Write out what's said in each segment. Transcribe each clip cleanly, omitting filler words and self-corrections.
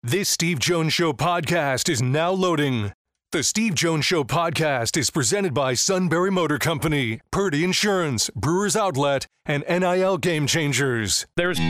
This Steve Jones Show podcast is now loading. The Steve Jones Show podcast is presented by Sunbury Motor Company, Purdy Insurance, Brewers Outlet, and NIL Game Changers.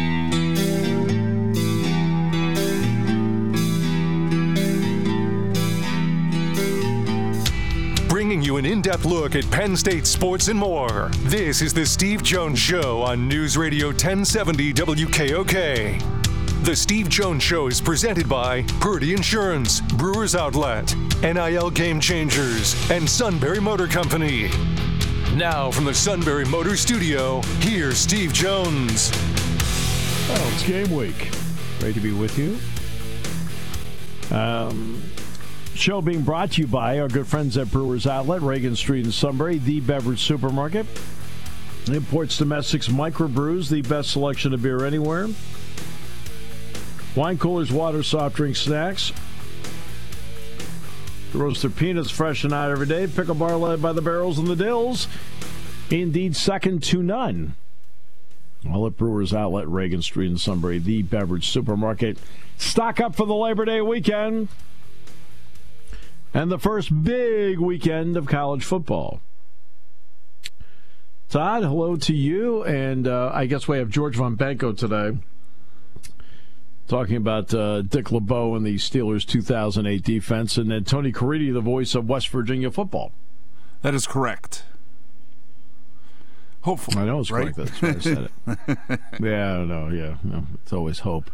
Bringing you an in-depth look at Penn State sports and more. This is the Steve Jones Show on News Radio 1070 WKOK. The Steve Jones Show is presented by Purdy Insurance, Brewers Outlet, NIL Game Changers, and Sunbury Motor Company. Now from the Sunbury Motor Studio, here's Steve Jones. Oh, it's game week. Great to be with you. Show being brought to you by our good friends at Brewers Outlet, Reagan Street in Sunbury, the beverage supermarket. Imports, domestics, microbrews, the best selection of beer anywhere. Wine coolers, water, soft drink, snacks. Roasted peanuts fresh and out every day. Pickle bar led by the barrels and the dills. Indeed, second to none. All at Brewers Outlet, Reagan Street in Sunbury, the beverage supermarket. Stock up for the Labor Day weekend. And the first big weekend of college football. Todd, hello to you. And I guess we have George Von Benko today, talking about Dick LeBeau and the Steelers' 2008 defense, and then Tony Caridi, the voice of West Virginia football. That is correct. Hopefully. I know it's right? correct. That's why I said it. No, it's always hope.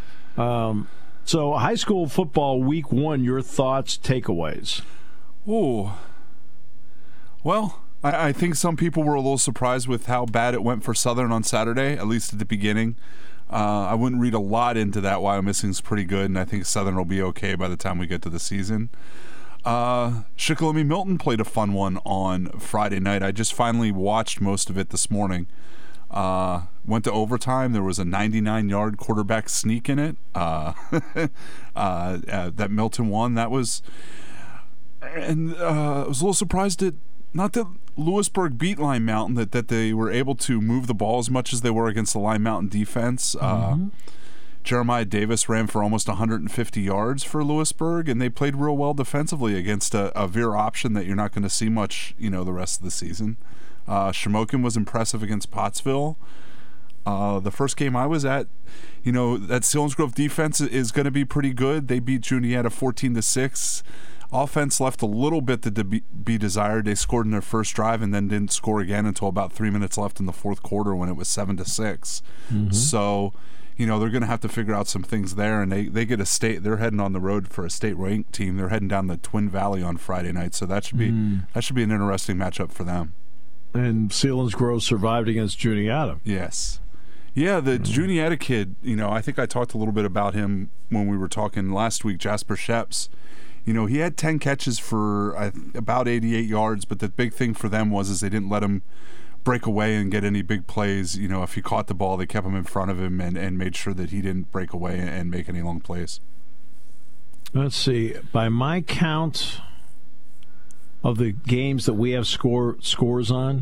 So high school football week one, your thoughts, takeaways? Ooh. Well, I think some people were a little surprised with how bad it went for Southern on Saturday, at least at the beginning. I wouldn't read a lot into that. Wyomissing's pretty good, and I think Southern will be okay by the time we get to the season. Shikellamy Milton played a fun one on Friday night. I just finally watched most of it this morning. Went to overtime. There was a 99-yard quarterback sneak in it that Milton won. That was, and I was a little surprised at not that Lewisburg beat Lime Mountain, that they were able to move the ball as much as they were against the Lime Mountain defense. Jeremiah Davis ran for almost 150 yards for Lewisburg, and they played real well defensively against a veer option that you're not going to see much, the rest of the season. Shamokin was impressive against Pottsville. The first game I was at, that Selinsgrove defense is going to be pretty good. They beat Juniata 14-6. Offense left a little bit to be desired. They scored in their first drive and then didn't score again until about 3 minutes left in the fourth quarter when it was 7-6. So, they're going to have to figure out some things there, and they get a state. They're heading on the road for a state-ranked team. They're heading down the Twin Valley on Friday night, so that should be an interesting matchup for them. And Selinsgrove survived against Juniata. Yes. Yeah, the Juniata kid, I think I talked a little bit about him when we were talking last week, Jasper Sheps. He had 10 catches for about 88 yards, but the big thing for them was they didn't let him break away and get any big plays. If he caught the ball, they kept him in front of him and made sure that he didn't break away and make any long plays. Let's see. By my count of the games that we have scores on,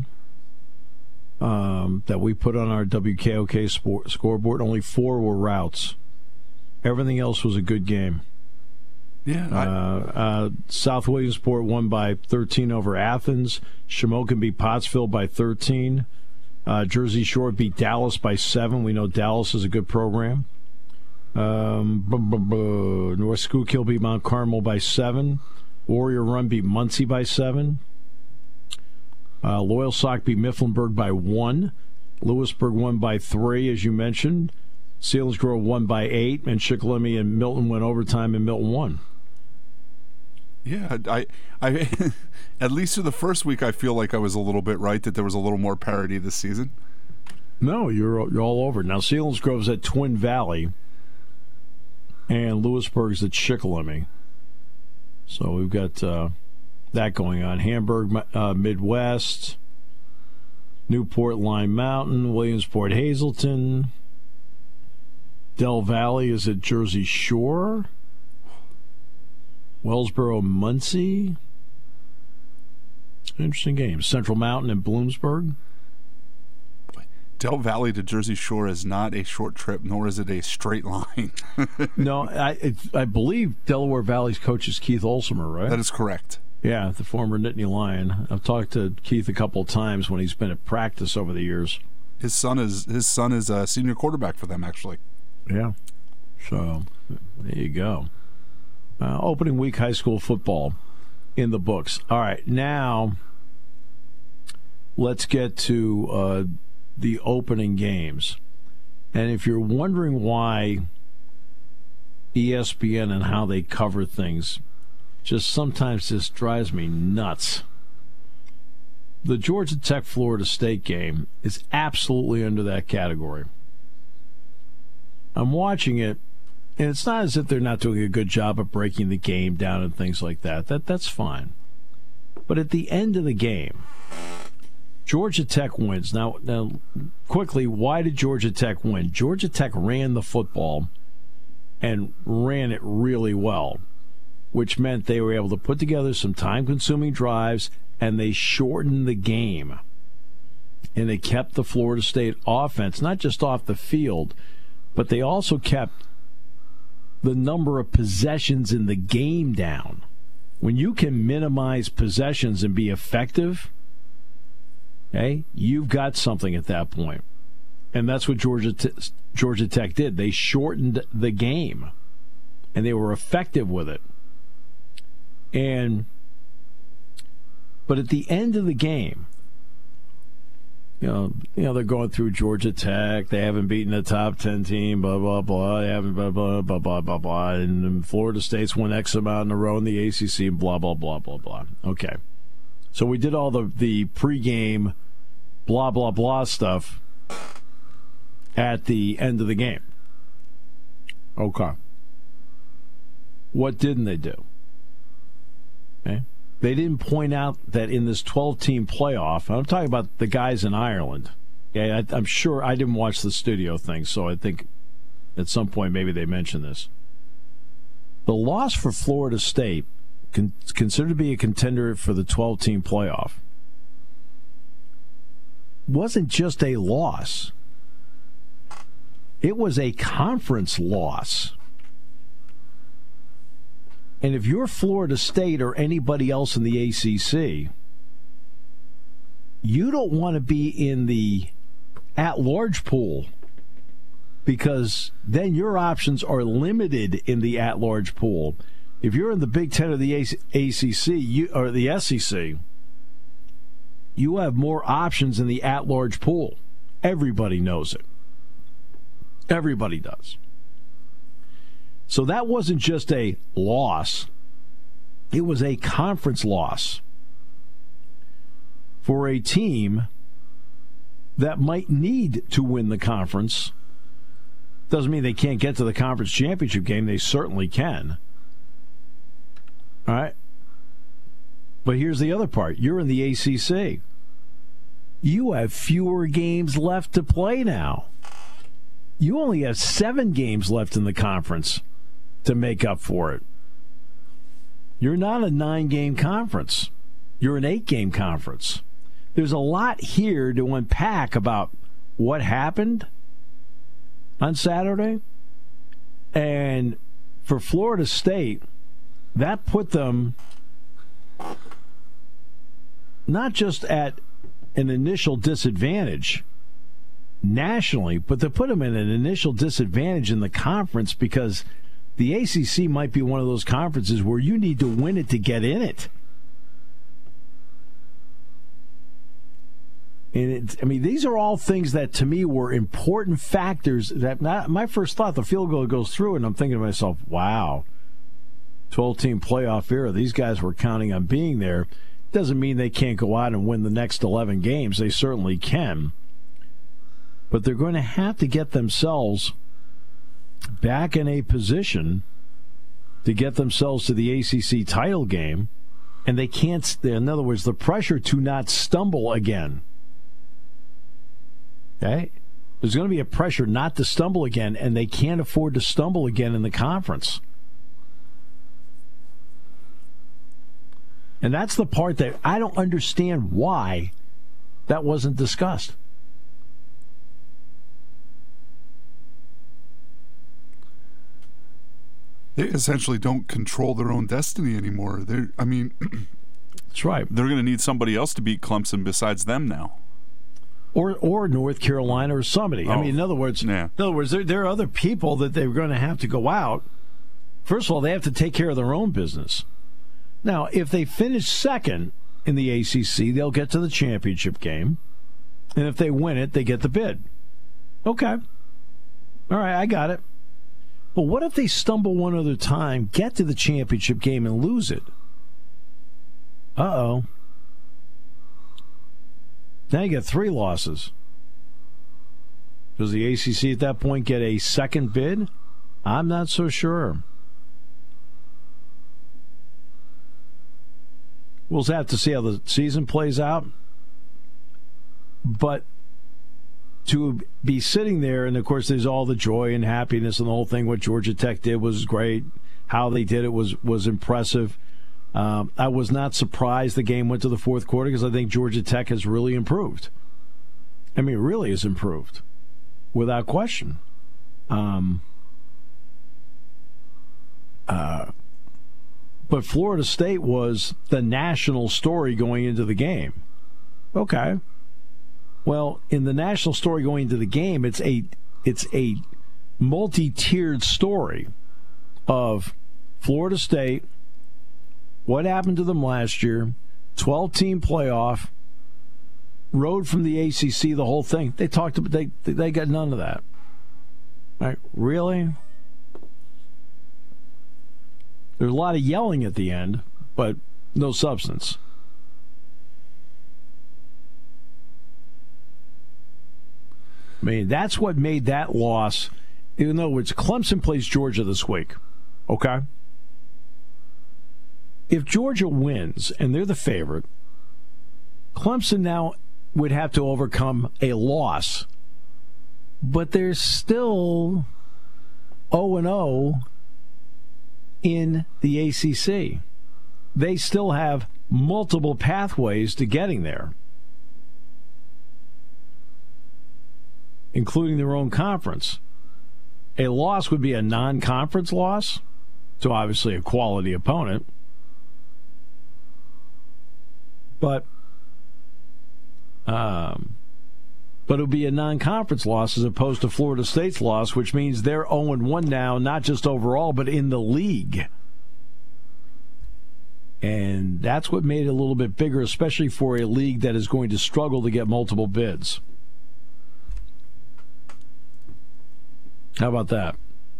that we put on our WKOK scoreboard, only 4 were routes. Everything else was a good game. Yeah. South Williamsport won by 13 over Athens. Shamokin beat Pottsville by 13. Jersey Shore beat Dallas by 7. We know Dallas is a good program. North Schuylkill beat Mount Carmel by 7. Warrior Run beat Muncie by 7. Loyalsock beat Mifflinburg by 1. Lewisburg won by 3, as you mentioned. Selinsgrove won by 8, and Shikellamy and Milton went overtime, and Milton won. Yeah, I at least for the first week, I feel like I was a little bit right that there was a little more parity this season. No, you're all over. Now, Selinsgrove's at Twin Valley, and Lewisburg's at Shikellamy. So we've got that going on. Hamburg, Midwest, Newport, Lime Mountain, Williamsport, Hazleton. Del Valley is at Jersey Shore. Wellsboro, Muncie. Interesting game. Central Mountain and Bloomsburg. Del Valley to Jersey Shore is not a short trip, nor is it a straight line. No, I believe Delaware Valley's coach is Keith Olsemer, right? That is correct. Yeah, the former Nittany Lion. I've talked to Keith a couple of times when he's been at practice over the years. His son is a senior quarterback for them, actually. Yeah. So there you go. Opening week high school football in the books. All right, now let's get to the opening games. And if you're wondering why ESPN and how they cover things just sometimes just drives me nuts. The Georgia Tech-Florida State game is absolutely under that category. I'm watching it, and it's not as if they're not doing a good job of breaking the game down and things like that. That's fine. But at the end of the game, Georgia Tech wins. Now, quickly, why did Georgia Tech win? Georgia Tech ran the football and ran it really well, which meant they were able to put together some time-consuming drives, and they shortened the game. And they kept the Florida State offense, not just off the field, but they also kept the number of possessions in the game down. When you can minimize possessions and be effective, okay, you've got something at that point. And that's what Georgia Tech did. They shortened the game, and they were effective with it. But at the end of the game, you know, they're going through Georgia Tech. They haven't beaten a top 10 team, blah, blah, blah. They haven't, blah, blah, blah, blah, blah, blah. And Florida State's won X amount in a row in the ACC, and blah, blah, blah, blah, blah. Okay. So we did all the pregame blah, blah, blah stuff at the end of the game. Okay. What didn't they do? Okay. They didn't point out that in this 12-team playoff, I'm talking about the guys in Ireland. Okay, I'm sure I didn't watch the studio thing, so I think at some point maybe they mentioned this. The loss for Florida State, considered to be a contender for the 12-team playoff, wasn't just a loss. It was a conference loss. And if you're Florida State or anybody else in the ACC, you don't want to be in the at-large pool, because then your options are limited in the at-large pool. If you're in the Big Ten or the ACC or the SEC, you have more options in the at-large pool. Everybody knows it. Everybody does. So that wasn't just a loss. It was a conference loss for a team that might need to win the conference. Doesn't mean they can't get to the conference championship game. They certainly can. All right? But here's the other part. You're in the ACC. You have fewer games left to play now. You only have 7 games left in the conference to make up for it. You're not a 9-game conference. You're an 8-game conference. There's a lot here to unpack about what happened on Saturday. And for Florida State, that put them not just at an initial disadvantage nationally, but to put them in an initial disadvantage in the conference, because the ACC might be one of those conferences where you need to win it to get in it. And these are all things that to me were important factors. That my first thought, the field goal goes through, and I'm thinking to myself, wow, 12-team playoff era. These guys were counting on being there. Doesn't mean they can't go out and win the next 11 games. They certainly can. But they're going to have to get themselves back in a position to get themselves to the ACC title game, and they can't, in other words, the pressure to not stumble again. Okay? There's going to be a pressure not to stumble again, and they can't afford to stumble again in the conference. And that's the part that I don't understand why that wasn't discussed. They essentially don't control their own destiny anymore. That's right. They're going to need somebody else to beat Clemson besides them now. Or North Carolina or somebody. I mean, in other words, there are other people that they're going to have to go out. First of all, they have to take care of their own business. Now, if they finish second in the ACC, they'll get to the championship game. And if they win it, they get the bid. Okay. All right, I got it. But what if they stumble one other time, get to the championship game, and lose it? Uh-oh. Now you get 3 losses. Does the ACC at that point get a second bid? I'm not so sure. We'll have to see how the season plays out. But to be sitting there, and of course there's all the joy and happiness and the whole thing. What Georgia Tech did was great. How they did it was impressive. I was not surprised the game went to the fourth quarter because I think Georgia Tech has really improved. I mean, it really has improved, without question. But Florida State was the national story going into the game. Okay. Well, in the national story going into the game, it's a multi-tiered story of Florida State. What happened to them last year? 12-team playoff, road from the ACC, the whole thing. They talked about they got none of that. Right? Really? There's a lot of yelling at the end, but no substance. I mean, that's what made that loss. In other words, Clemson plays Georgia this week. Okay? If Georgia wins, and they're the favorite, Clemson now would have to overcome a loss. But they're still 0-0 in the ACC. They still have multiple pathways to getting there, including their own conference. A loss would be a non-conference loss, so obviously a quality opponent. But it'll be a non-conference loss as opposed to Florida State's loss, which means they're 0-1 now, not just overall, but in the league. And that's what made it a little bit bigger, especially for a league that is going to struggle to get multiple bids. How about that?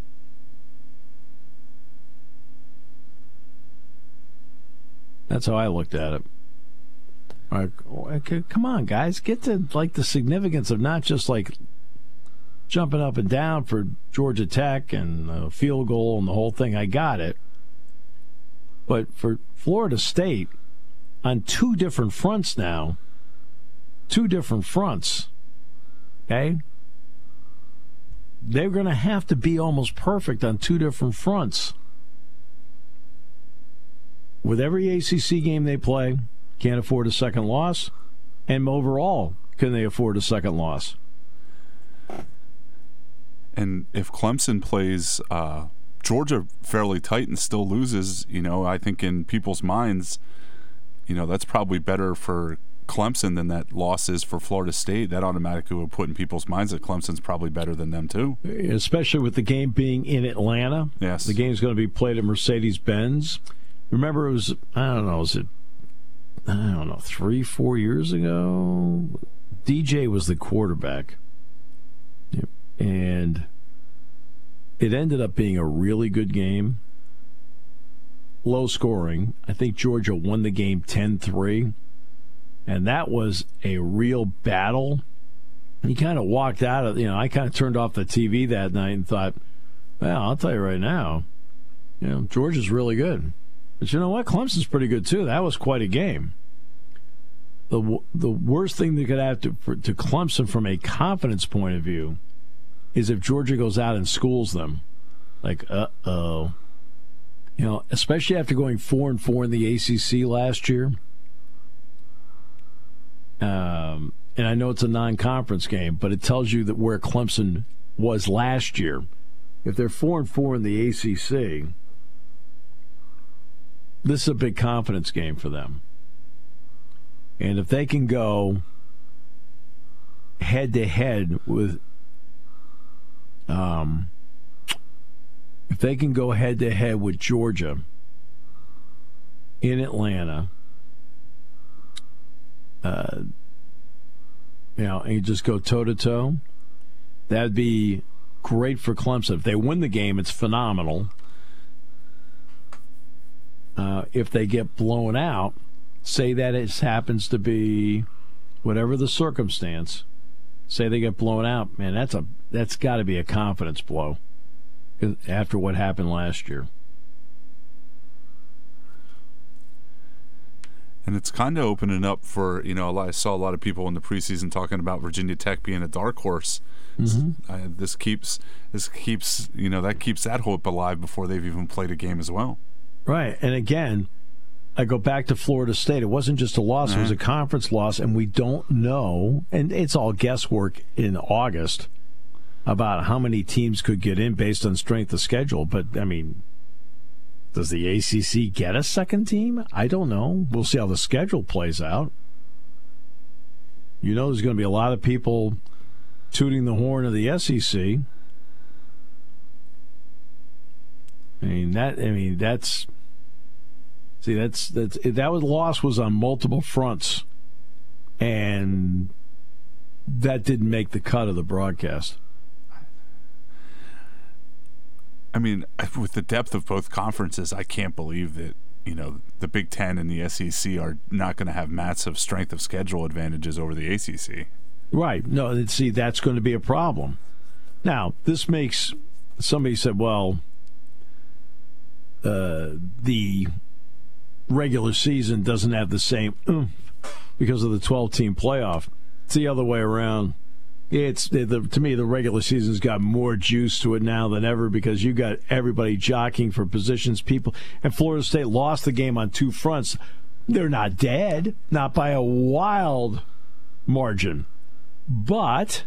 That's how I looked at it. All right, okay, come on, guys. Get to the significance of not just jumping up and down for Georgia Tech and a field goal and the whole thing. I got it. But for Florida State, on 2 different fronts now, 2 different fronts, okay? They're going to have to be almost perfect on 2 different fronts. With every ACC game they play, can't afford a second loss, and overall, can they afford a second loss? And if Clemson plays Georgia fairly tight and still loses, I think in people's minds, that's probably better for Clemson than that loss is for Florida State. That automatically would put in people's minds that Clemson's probably better than them too. Especially with the game being in Atlanta. Yes. The game's going to be played at Mercedes-Benz. Remember, it was, I don't know, 3-4 years ago? DJ was the quarterback. Yep. And it ended up being a really good game. Low scoring. I think Georgia won the game 10-3. And that was a real battle. He kind of walked out of, I kind of turned off the TV that night and thought, well, I'll tell you right now, Georgia's really good. But you know what? Clemson's pretty good, too. That was quite a game. The worst thing that could happen to Clemson from a confidence point of view is if Georgia goes out and schools them. Uh-oh. Especially after going 4-4 in the ACC last year. And I know it's a non-conference game, but it tells you that where Clemson was last year. If they're 4-4 in the ACC, this is a big confidence game for them. And if they can go head-to-head with Georgia in Atlanta, and you just go toe-to-toe, that'd be great for Clemson. If they win the game, it's phenomenal. If they get blown out, say that it happens to be whatever the circumstance, say they get blown out, man, that's got to be a confidence blow after what happened last year. And it's kind of opening up for, I saw a lot of people in the preseason talking about Virginia Tech being a dark horse. Mm-hmm. This keeps that keeps that hope alive before they've even played a game as well. Right. And again, I go back to Florida State. It wasn't just a loss. It was a conference loss, and we don't know, and it's all guesswork in August about how many teams could get in based on strength of schedule. But, I mean, does the ACC get a second team? I don't know. We'll see how the schedule plays out. There's going to be a lot of people tooting the horn of the SEC. That loss was on multiple fronts, and that didn't make the cut of the broadcast. I mean, with the depth of both conferences, I can't believe that the Big Ten and the SEC are not going to have massive strength of schedule advantages over the ACC. Right. No, see, that's going to be a problem. Now, this makes somebody said, well, the regular season doesn't have the same because of the 12-team playoff. It's the other way around. To me, the regular season's got more juice to it now than ever because you got everybody jockeying for positions. People, and Florida State lost the game on two fronts. They're not dead, not by a wild margin, but,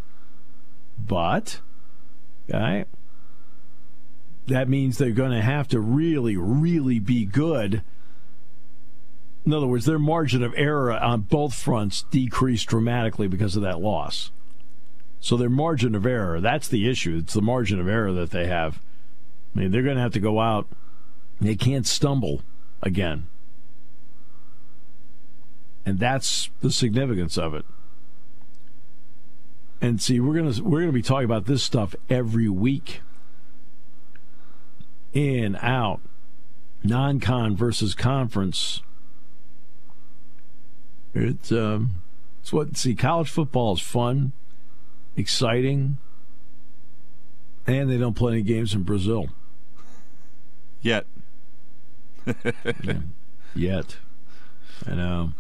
okay, that means they're going to have to really, really be good. In other words, their margin of error on both fronts decreased dramatically because of that loss. So their margin of error, that's the issue. It's the margin of error that they have. I mean, they're going to have to go out. They can't stumble again. And that's the significance of it. And see, we're gonna be talking about this stuff every week. In, out, non-con versus conference. It's college football is fun, exciting, and they don't play any games in Brazil. Yet. Yet. I know.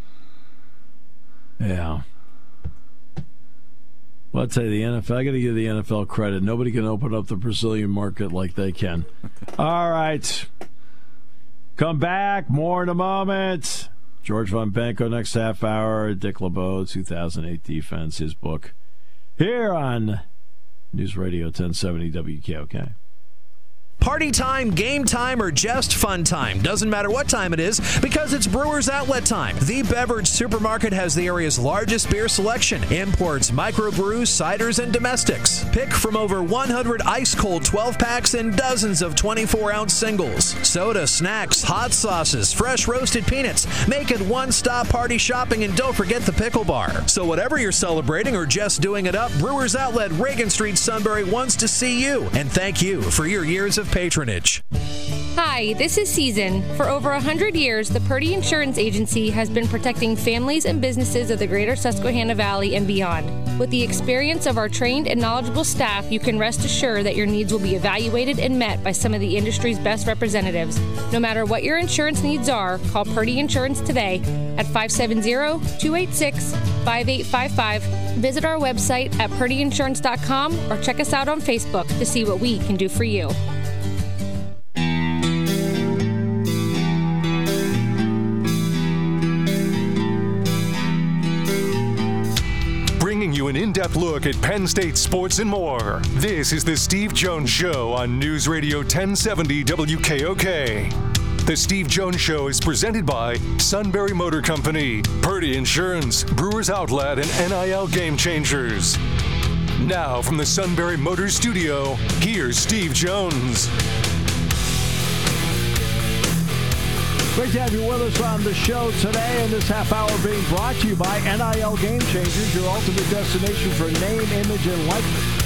Yeah. Well, I'll tell you, the NFL, I got to give the NFL credit. Nobody can open up the Brazilian market like they can. All right. Come back. More in a moment. George Von Benko next half hour. Dick LeBeau, 2008 defense, his book. Here on News Radio 1070 WKOK. Party time, game time, or just fun time. Doesn't matter what time it is because it's Brewers Outlet time. The Beverage Supermarket has the area's largest beer selection. Imports, microbrews, ciders, and domestics. Pick from over 100 ice-cold 12-packs and dozens of 24-ounce singles. Soda, snacks, hot sauces, fresh roasted peanuts. Make it one-stop party shopping, and don't forget the pickle bar. So whatever you're celebrating or just doing it up, Brewers Outlet, Reagan Street, Sunbury wants to see you. And thank you for your years of patronage. Hi, this is Season. For over 100 years, the Purdy Insurance Agency has been protecting families and businesses of the greater Susquehanna Valley and beyond. With the experience of our trained and knowledgeable staff, you can rest assured that your needs will be evaluated and met by some of the industry's best representatives. No matter what your insurance needs are, call Purdy Insurance today at 570-286-5855. Visit our website at purdyinsurance.com or check us out on Facebook to see what we can do for you. Bringing you an in-depth look at Penn State sports and more. This is the Steve Jones Show on News Radio 1070 WKOK. The Steve Jones Show is presented by Sunbury Motor Company, Purdy Insurance, Brewers Outlet, and NIL Game Changers. Now from the Sunbury Motors Studio, here's Steve Jones. Great to have you with us on the show today, and this half hour being brought to you by NIL Game Changers, your ultimate destination for name, image, and likeness.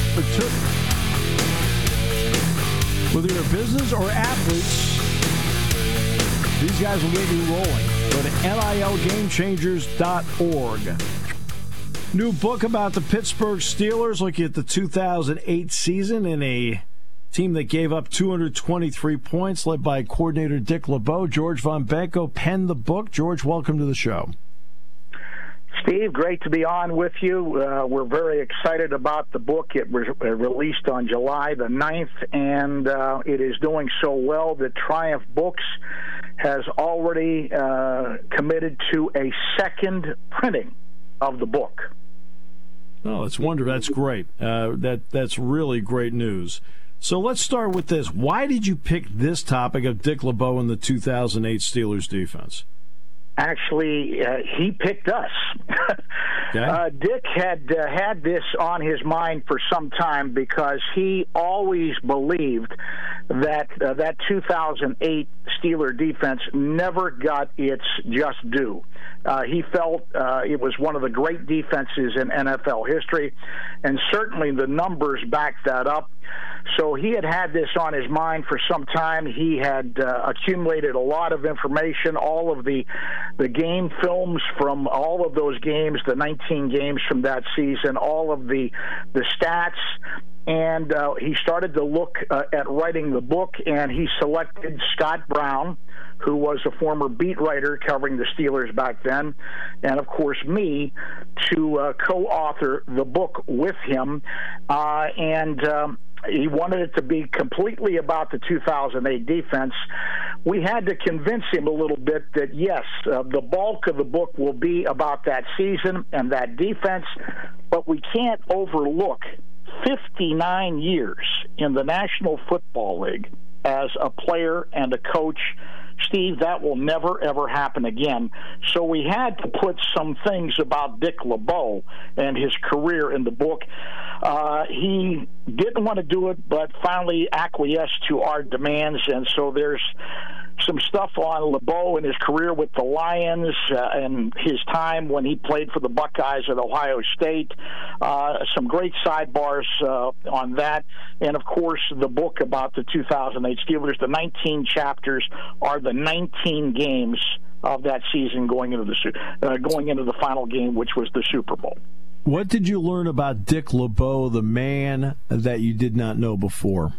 Whether you're a business or athletes, these guys will get you rolling. Go to NILGameChangers.org. New book about the Pittsburgh Steelers, looking at the 2008 season in a team that gave up 223 points, led by coordinator Dick LeBeau. George Von Benko penned the book. George, welcome to the show. Steve, great to be on with you. We're very excited about the book. It was released on July the 9th, and it is doing so well that Triumph Books has already committed to a second printing of the book. Oh, that's wonderful. That's great. That's really great news. So let's start with this. Why did you pick this topic of Dick LeBeau and the 2008 Steelers defense? Actually, he picked us. Okay. Dick had this on his mind for some time because he always believed that that 2008 Steeler defense never got its just due. He felt it was one of the great defenses in NFL history, and certainly the numbers back that up. So he had this on his mind for some time. He had accumulated a lot of information, all of the game films from all of those games, the 19 games from that season, all of the stats. And he started to look at writing the book, and he selected Scott Brown, who was a former beat writer covering the Steelers back then, and, of course, me, to co-author the book with him. He wanted it to be completely about the 2008 defense. We had to convince him a little bit that, yes, the bulk of the book will be about that season and that defense, but we can't overlook 59 years in the National Football League as a player and a coach. Steve, that will never, ever happen again. So we had to put some things about Dick LeBeau and his career in the book. He didn't want to do it, but finally acquiesced to our demands, and so there's some stuff on LeBeau and his career with the Lions and his time when he played for the Buckeyes at Ohio State. Some great sidebars on that. And, of course, the book about the 2008 Steelers. The 19 chapters are the 19 games of that season going into the final game, which was the Super Bowl. What did you learn about Dick LeBeau, the man, that you did not know before?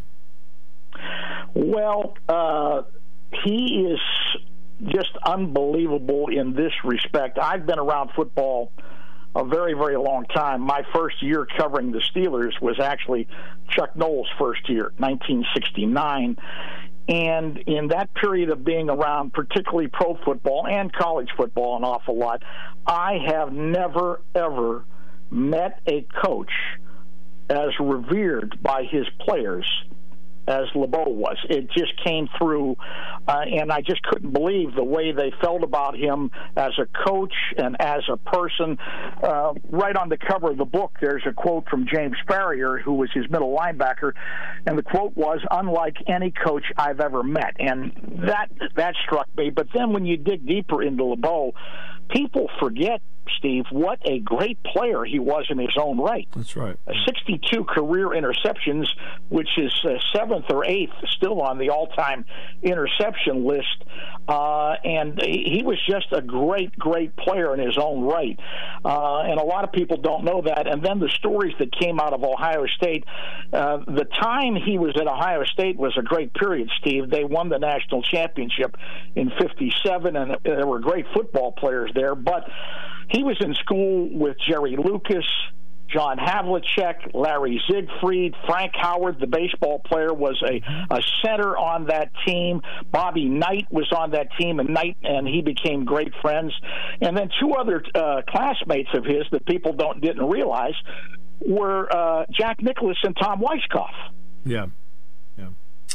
Well, he is just unbelievable in this respect. I've been around football a very, very long time. My first year covering the Steelers was actually Chuck Noll's first year, 1969. And in that period of being around, particularly pro football and college football an awful lot, I have never, ever met a coach as revered by his players as LeBeau was. It just came through, and I just couldn't believe the way they felt about him as a coach and as a person. Right on the cover of the book, there's a quote from James Farrior, who was his middle linebacker, and the quote was, "Unlike any coach I've ever met." And that struck me. But then when you dig deeper into LeBeau, people forget, Steve, what a great player he was in his own right. That's right. 62 career interceptions, which is 7th or 8th still on the all-time interception list. And he was just a great, great player in his own right. And a lot of people don't know that. And then the stories that came out of Ohio State, the time he was at Ohio State was a great period, Steve. They won the national championship in '57, and there were great football players there. But he was in school with Jerry Lucas, John Havlicek, Larry Siegfried, Frank Howard, the baseball player, was a center on that team. Bobby Knight was on that team, and Knight and he became great friends. And then two other classmates of his that people didn't realize were Jack Nicklaus and Tom Weiskopf. Yeah.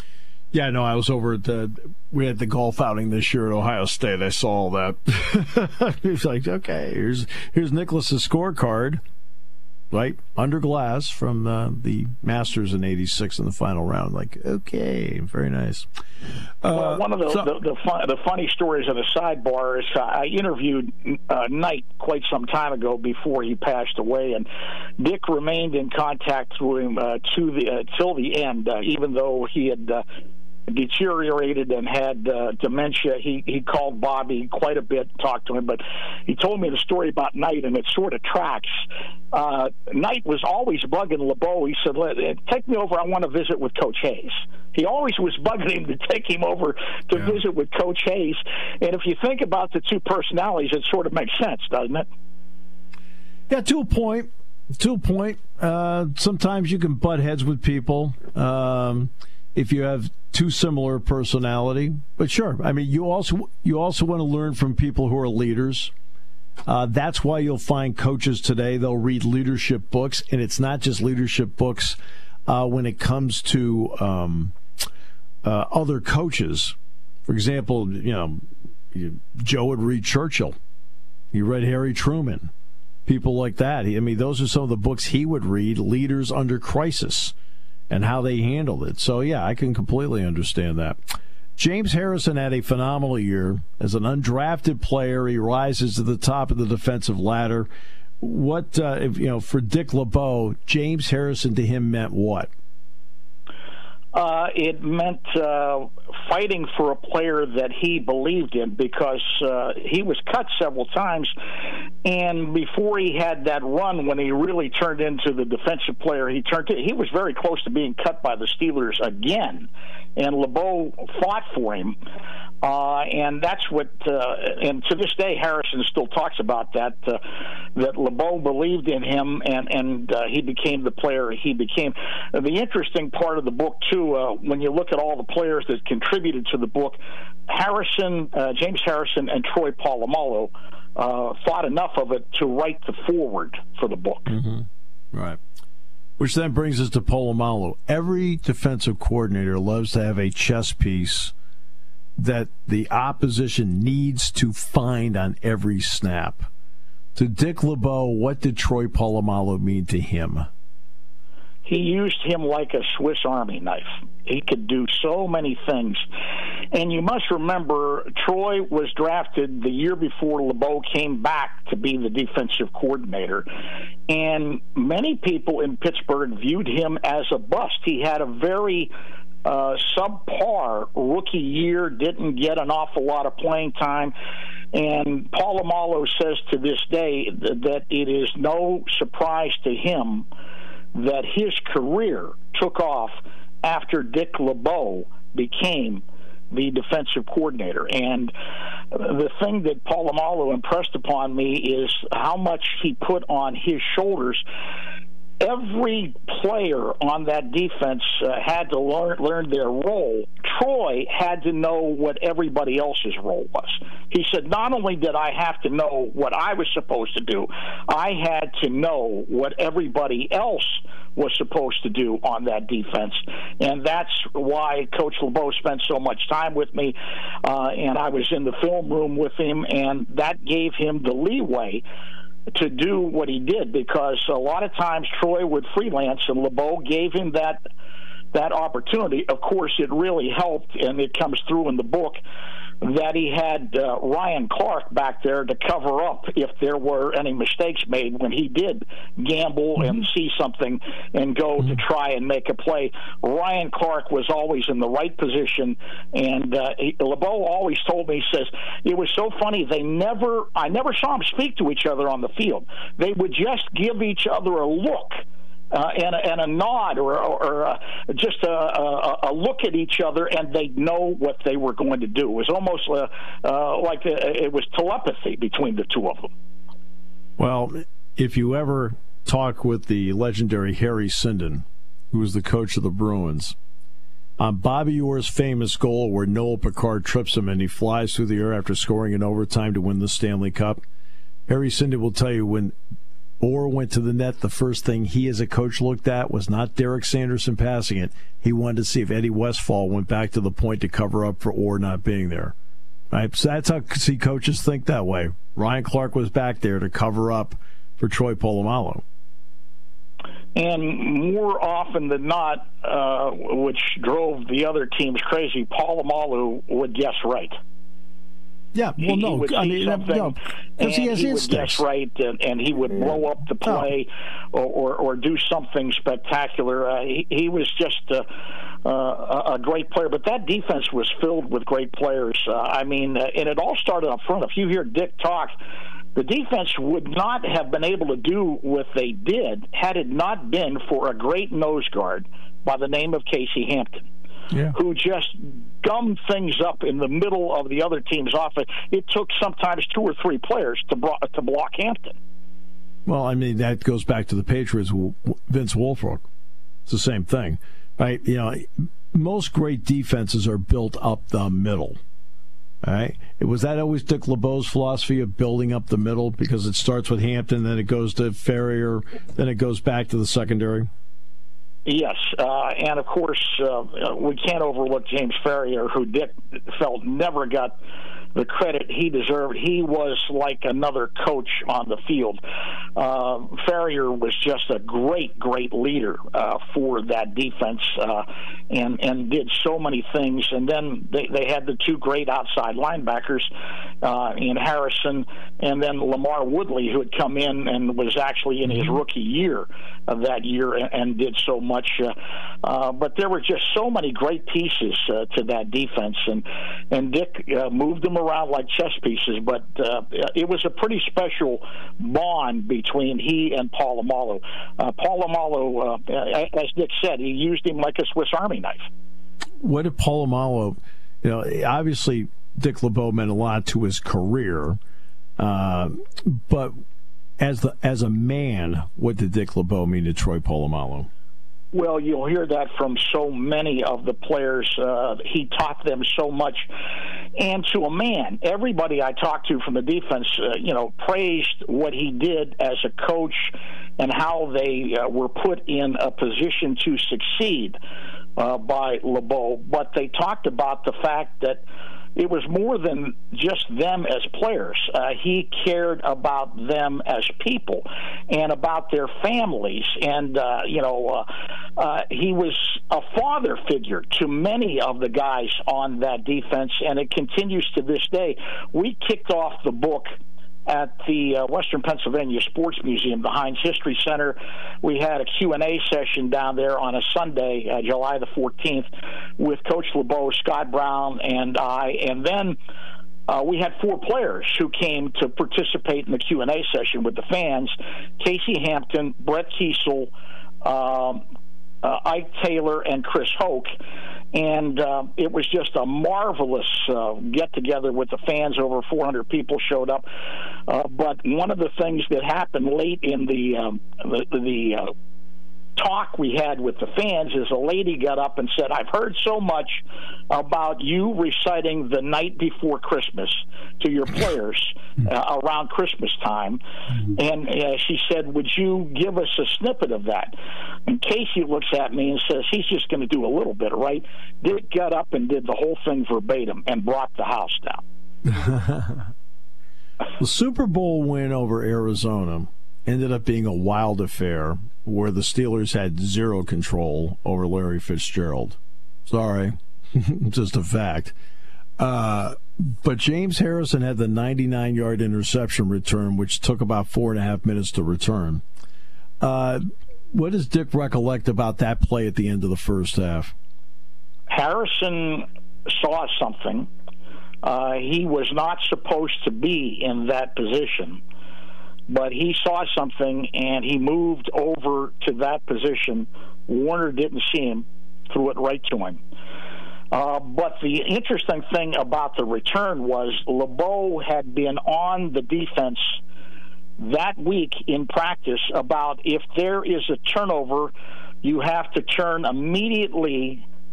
Yeah, no, I was over at we had the golf outing this year at Ohio State. I saw all that. It's like, okay, here's Nicklaus's scorecard, right, under glass from the Masters in '86 in the final round. Like, okay, very nice. Well, one of the funny stories of the sidebar is I interviewed Knight quite some time ago before he passed away, and Dick remained in contact with him till the end, even though he had deteriorated and had dementia. He called Bobby quite a bit, talked to him, but he told me the story about Knight, and it sort of tracks. Knight was always bugging LeBeau. He said, take me over, I want to visit with Coach Hayes. He always was bugging him to take him over to visit with Coach Hayes. And if you think about the two personalities, it sort of makes sense, doesn't it? Yeah, to a point. Sometimes you can butt heads with people if you have too similar personality. But sure, I mean, you also want to learn from people who are leaders. That's why you'll find coaches today, they'll read leadership books, and it's not just leadership books when it comes to other coaches. For example, Joe would read Churchill. He read Harry Truman. People like that. Those are some of the books he would read, Leaders Under Crisis, and how they handled it. So, yeah, I can completely understand that. James Harrison had a phenomenal year. As an undrafted player, he rises to the top of the defensive ladder. What, for Dick LeBeau, James Harrison to him meant what? It meant fighting for a player that he believed in, because he was cut several times, and before he had that run when he really turned into the defensive player he was very close to being cut by the Steelers again, and LeBeau fought for him. And that's what, and to this day, Harrison still talks about that LeBeau believed in him, and he became the player he became. The interesting part of the book, too, when you look at all the players that contributed to the book, James Harrison and Troy Polamalu thought enough of it to write the foreword for the book. Mm-hmm. Right. Which then brings us to Polamalu. Every defensive coordinator loves to have a chess piece that the opposition needs to find on every snap. To Dick LeBeau, what did Troy Polamalu mean to him? He used him like a Swiss Army knife. He could do so many things. And you must remember, Troy was drafted the year before LeBeau came back to be the defensive coordinator. And many people in Pittsburgh viewed him as a bust. He had a very subpar rookie year, didn't get an awful lot of playing time. And Polamalu says to this day that it is no surprise to him that his career took off after Dick LeBeau became the defensive coordinator. And the thing that Polamalu impressed upon me is how much he put on his shoulders. Every player on that defense had to learn their role. Troy had to know what everybody else's role was. He said, not only did I have to know what I was supposed to do, I had to know what everybody else was supposed to do on that defense. And that's why Coach LeBeau spent so much time with me, and I was in the film room with him, and that gave him the leeway to do what he did, because a lot of times Troy would freelance, and LeBeau gave him that opportunity. Of course, it really helped, and it comes through in the book, that he had Ryan Clark back there to cover up if there were any mistakes made when he did gamble and see something and go to try and make a play. Ryan Clark was always in the right position, and LeBeau always told me, he says, it was so funny, I never saw them speak to each other on the field. They would just give each other a look. And a nod or just a look at each other, and they'd know what they were going to do. It was almost like it was telepathy between the two of them. Well, if you ever talk with the legendary Harry Sinden, who was the coach of the Bruins, on Bobby Orr's famous goal where Noel Picard trips him and he flies through the air after scoring in overtime to win the Stanley Cup, Harry Sinden will tell you when Orr went to the net, the first thing he as a coach looked at was not Derek Sanderson passing it. He wanted to see if Eddie Westfall went back to the point to cover up for Orr not being there. Right? So that's how coaches think that way. Ryan Clark was back there to cover up for Troy Polamalu. And more often than not, which drove the other teams crazy, Polamalu would guess right. Yeah, well, no, because he has instincts. Guess right, and he would blow up the play or do something spectacular. He was just a great player, but that defense was filled with great players. And it all started up front. If you hear Dick talk, the defense would not have been able to do what they did had it not been for a great nose guard by the name of Casey Hampton. Yeah. Who just gummed things up in the middle of the other team's offense. It took sometimes 2 or 3 players to block Hampton. Well, that goes back to the Patriots, Vince Wilfork. It's the same thing, right? Most great defenses are built up the middle. All right? Was that always Dick LeBeau's philosophy of building up the middle? Because it starts with Hampton, then it goes to Ferrier, then it goes back to the secondary? Yes, and of course, we can't overlook James Ferrier, who Dick felt never got the credit he deserved. He was like another coach on the field. Ferrier was just a great leader for that defense and did so many things. And then they had the 2 great outside linebackers in Harrison and then Lamar Woodley, who had come in and was actually in his rookie year of that year and did so much. But there were just so many great pieces to that defense, and Dick moved them around like chess pieces, but it was a pretty special bond between he and Polamalu. Polamalu, as Dick said, he used him like a Swiss Army knife. What did Polamalu, obviously Dick LeBeau meant a lot to his career, but as a man, what did Dick LeBeau mean to Troy Polamalu? Well, you'll hear that from so many of the players. He taught them so much. And to a man, everybody I talked to from the defense, praised what he did as a coach and how they were put in a position to succeed by LeBeau. But they talked about the fact that it was more than just them as players. He cared about them as people and about their families. And, he was a father figure to many of the guys on that defense, and it continues to this day. We kicked off the book at the Western Pennsylvania Sports Museum, the Heinz History Center. We had a Q&A session down there on a Sunday, July the 14th, with Coach LeBeau, Scott Brown, and I. And then we had 4 players who came to participate in the Q&A session with the fans: Casey Hampton, Brett Kiesel, Ike Taylor, and Chris Hoke. And it was just a marvelous get-together with the fans. Over 400 people showed up. But one of the things that happened late in the talk we had with the fans is a lady got up and said, "I've heard so much about you reciting the night before Christmas to your players around Christmas time." And she said, "Would you give us a snippet of that?" And Casey looks at me and says, "He's just going to do a little bit, right?" Dick got up and did the whole thing verbatim and brought the house down. The Super Bowl win over Arizona ended up being a wild affair where the Steelers had zero control over Larry Fitzgerald. Sorry, just a fact. But James Harrison had the 99-yard interception return, which took about 4.5 minutes to return. What does Dick recollect about that play at the end of the first half? Harrison saw something. He was not supposed to be in that position, but he saw something and he moved over to that position. Warner didn't see him, threw it right to him. But the interesting thing about the return was LeBeau had been on the defense that week in practice about if there is a turnover, you have to turn immediately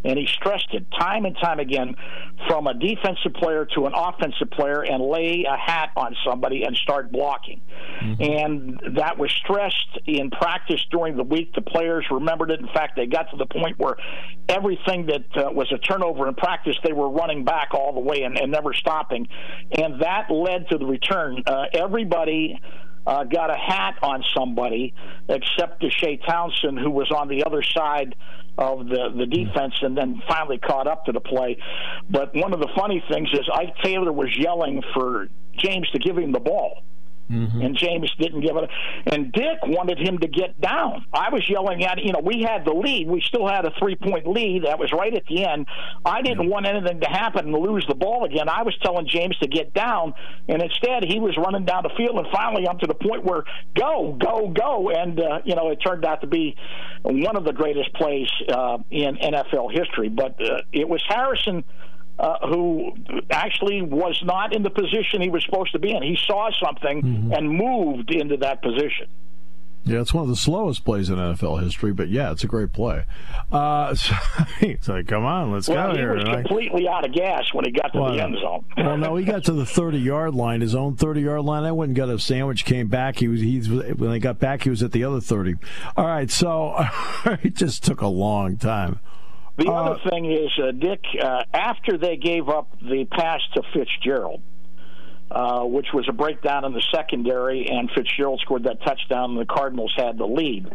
and he stressed it time and time again, from a defensive player to an offensive player, and lay a hat on somebody and start blocking. And that was stressed in practice during the week. The players remembered it. In fact, they got to the point where everything that was a turnover in practice, they were running back all the way and never stopping. And that led to the return. Everybody got a hat on somebody except Deshae Townsend, who was on the other side of the defense and then finally caught up to the play. But one of the funny things is Ike Taylor was yelling for James to give him the ball. And James didn't give it. And Dick wanted him to get down. I was yelling at, we had the lead. We still had a 3-point lead. That was right at the end. I didn't want anything to happen and lose the ball again. I was telling James to get down, and instead he was running down the field, and finally I'm to the point where go, go, go. And, it turned out to be one of the greatest plays in NFL history. But it was Harrison who actually was not in the position he was supposed to be in. He saw something and moved into that position. Yeah, it's one of the slowest plays in NFL history, but yeah, it's a great play. It's like, come on, let's go here. He was completely out of gas when he got to the end zone. Well, no, he got to the 30-yard line, his own 30-yard line. I went and got a sandwich, came back. When I got back, he was at the other 30. All right, so it just took a long time. The other thing is, Dick, after they gave up the pass to Fitzgerald, which was a breakdown in the secondary, and Fitzgerald scored that touchdown, and the Cardinals had the lead.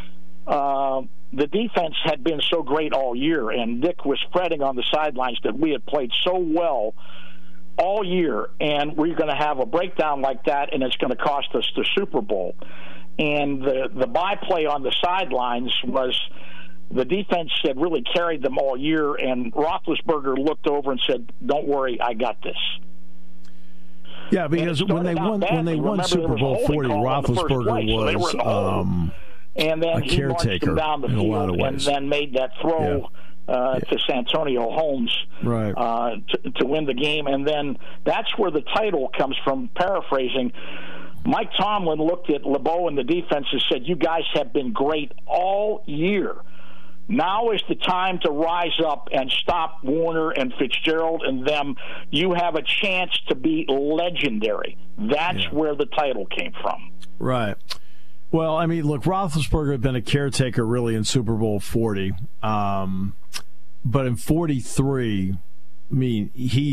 The defense had been so great all year, and Dick was fretting on the sidelines that we had played so well all year, and we're going to have a breakdown like that, and it's going to cost us the Super Bowl. And the byplay on the sidelines was, the defense had really carried them all year, and Roethlisberger looked over and said, "Don't worry, I got this." Yeah, because when they won Super Bowl 40, Roethlisberger was and then a caretaker he down the in field a lot of ways. and then made that throw to Santonio Holmes to win the game. And then that's where the title comes from, paraphrasing. Mike Tomlin looked at LeBeau and the defense and said, "You guys have been great all year. Now is the time to rise up and stop Warner and Fitzgerald and them. You have a chance to be legendary." That's where the title came from. Right. Well, I mean, look, Roethlisberger had been a caretaker really in Super Bowl 40. But in 43, I mean,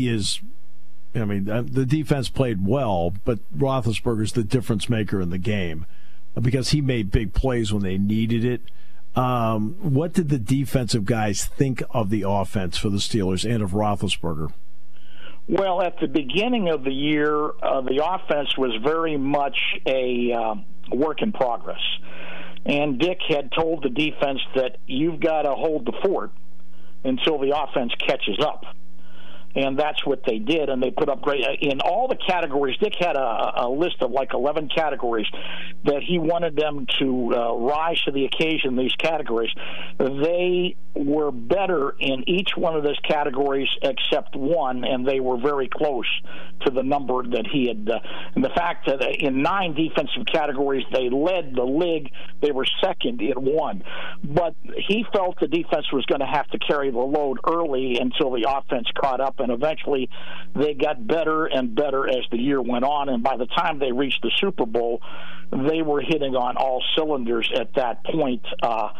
the defense played well, but Roethlisberger's the difference maker in the game because he made big plays when they needed it. What did the defensive guys think of the offense for the Steelers and of Roethlisberger? Well, at the beginning of the year, the offense was very much a work in progress. And Dick had told the defense that you've got to hold the fort until the offense catches up. And that's what they did, and they put up great in all the categories. Dick had a list of like 11 categories that he wanted them to rise to the occasion. These categories, they were better in each one of those categories except one, and they were very close to the number that he had. And the fact that in 9 defensive categories they led the league, they were second in one. But he felt the defense was going to have to carry the load early until the offense caught up. And eventually they got better and better as the year went on. And by the time they reached the Super Bowl, they were hitting on all cylinders at that point. But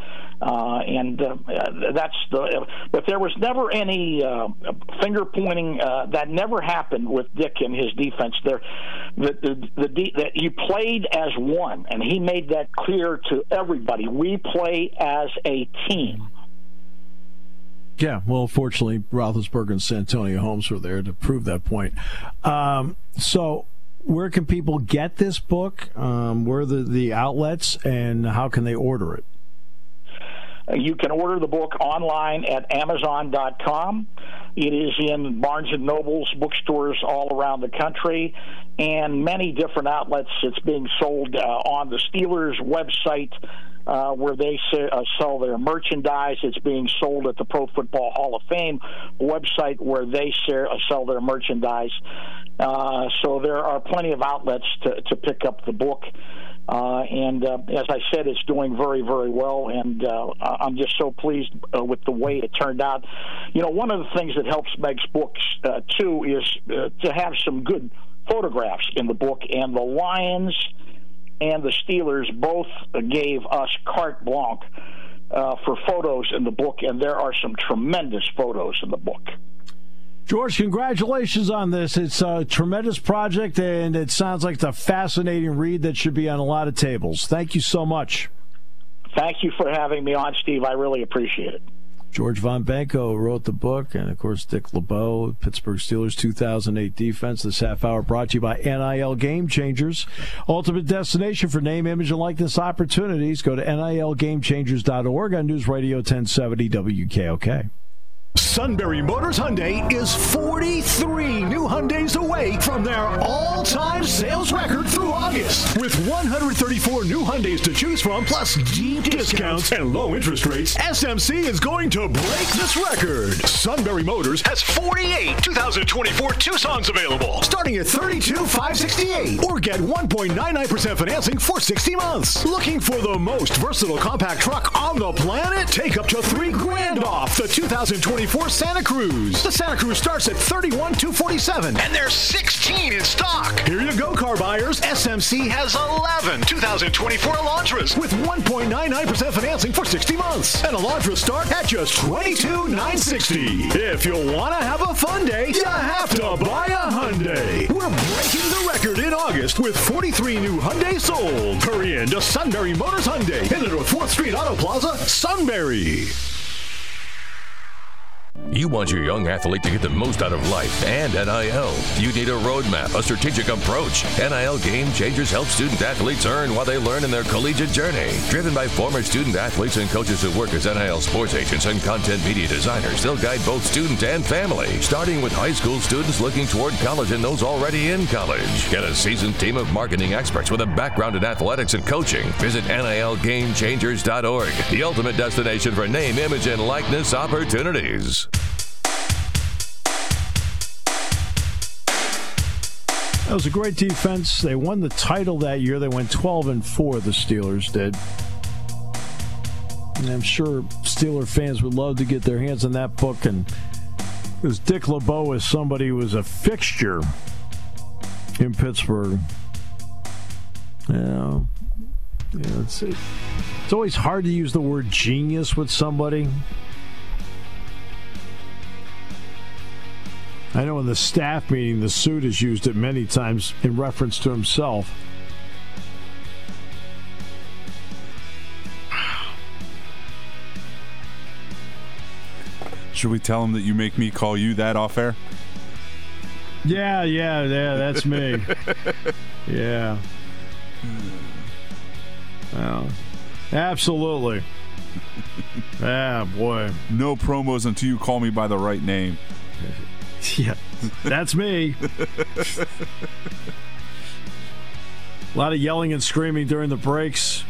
there was never any finger pointing. That never happened with Dick and his defense. That you played as one, and he made that clear to everybody. We play as a team. Yeah, well, fortunately, Roethlisberger and Santonio Holmes were there to prove that point. So where can people get this book? Where are the outlets, and how can they order it? You can order the book online at Amazon.com. It is in Barnes & Noble's bookstores all around the country and many different outlets. It's being sold on the Steelers website, where they sell their merchandise. It's being sold at the Pro Football Hall of Fame website, where they sell their merchandise. So there are plenty of outlets to pick up the book. And as I said, it's doing very, very well, and I'm just so pleased with the way it turned out. One of the things that helps Meg's books, too, is to have some good photographs in the book, and the Lions and the Steelers both gave us carte blanche for photos in the book, and there are some tremendous photos in the book. George, congratulations on this. It's a tremendous project, and it sounds like it's a fascinating read that should be on a lot of tables. Thank you so much. Thank you for having me on, Steve. I really appreciate it. George Von Benko wrote the book, and, of course, Dick LeBeau, Pittsburgh Steelers 2008 defense. This half hour brought to you by NIL Game Changers. Ultimate destination for name, image, and likeness opportunities. Go to nilgamechangers.org on News Radio 1070 WKOK. Sunbury Motors Hyundai is 43 new Hyundais away from their all-time sales record through August. With 134 new Hyundais to choose from, plus deep discounts and low interest rates, SMC is going to break this record. Sunbury Motors has 48 2024 Tucsons available, starting at $32,568, or get 1.99% financing for 60 months. Looking for the most versatile compact truck on the planet? Take up to $3,000 off the 2024 Santa Cruz. The Santa Cruz starts at $31,247, and there's 16 in stock. Here you go, car buyers. SMC has 11 2024 Elantras with 1.99% financing for 60 months, and Elantras start at just $22,960. If you want to have a fun day, you have to buy a Hyundai. We're breaking the record in August with 43 new Hyundai sold. Hurry in to Sunbury Motors Hyundai in the North 4th Street Auto Plaza, Sunbury. You want your young athlete to get the most out of life and NIL. You need a roadmap, a strategic approach. NIL Game Changers help student athletes earn while they learn in their collegiate journey. Driven by former student athletes and coaches who work as NIL sports agents and content media designers, they'll guide both student and family, starting with high school students looking toward college and those already in college. Get a seasoned team of marketing experts with a background in athletics and coaching. Visit NILGameChangers.org, the ultimate destination for name, image, and likeness opportunities. That was a great defense. They won the title that year. They went 12-4, the Steelers did. And I'm sure Steeler fans would love to get their hands on that book. And because Dick LeBeau is somebody who was a fixture in Pittsburgh. It's always hard to use the word genius with somebody. I know in the staff meeting, the suit has used it many times in reference to himself. Should we tell him that you make me call you that off air? Yeah, that's me. Yeah. Well, absolutely. Ah, boy. No promos until you call me by the right name. Yeah, that's me. A lot of yelling and screaming during the breaks.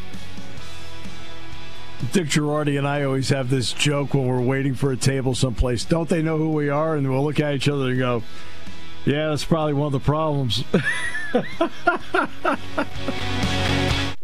Dick Girardi and I always have this joke when we're waiting for a table someplace. Don't they know who we are? And we'll look at each other and go, yeah, that's probably one of the problems.